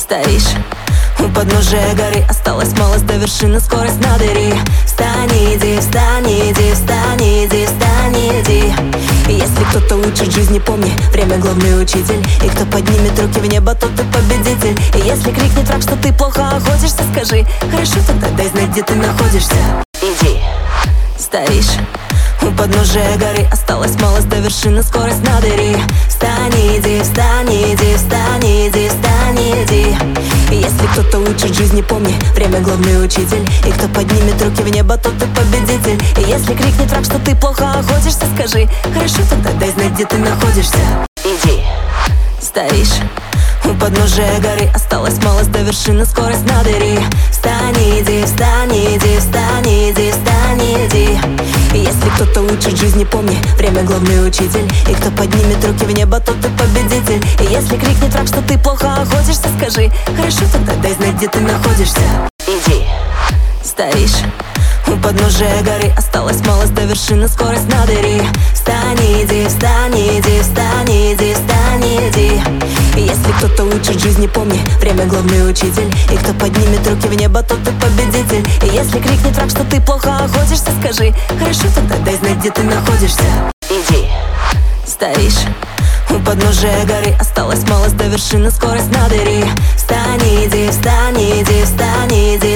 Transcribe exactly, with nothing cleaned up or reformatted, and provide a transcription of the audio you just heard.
Стоишь у подножия горы, осталось малость до вершины, скорость набери. Встань, иди, встань, иди, встань, иди, встань, иди. И если кто-то учит жизни, помни, время главный учитель. И кто поднимет руки в небо, тот ты победитель. И если крикнет враг, что ты плохо охотишься, скажи: хорошо, тогда дай знать, где ты находишься. Иди. Стоишь у подножия горы, осталось малость до вершины, скорость набери. Встань, иди, встань, иди, встань, иди, встань, иди. И если кто-то учит жизни, помни, время главный учитель. И кто поднимет руки в небо, тот ты победитель. И если крикнет враг, что ты плохо охотишься, скажи: хорошо, тогда дай знать, где ты находишься. Иди. Стоишь у подножия горы, осталось малость до вершины, скорость набери. Встань, иди, встань, иди, встань, иди, встань, иди. И если кто-то учит жизни, помни, время главный учитель. И кто поднимет руки в небо, тот ты победитель. И если крикнет враг, что ты плохо охотишься, скажи: хорошо, тогда дай знать, где ты находишься. Иди. Стоишь у подножия горы, осталось малость до вершины, скорость набери. Встань, иди, встань, иди, встань, иди, встань, иди. И если кто-то учит жизни, помни, время главный учитель. И кто поднимет руки в небо, тот ты победитель. И если крикнет враг, что ты плохо охотишься, скажи: хорошо, тогда дай знать, где ты находишься. Иди. Стоишь у подножия горы, осталось малость до вершины, скорость набери. Встань, иди, встань, иди, встань, иди.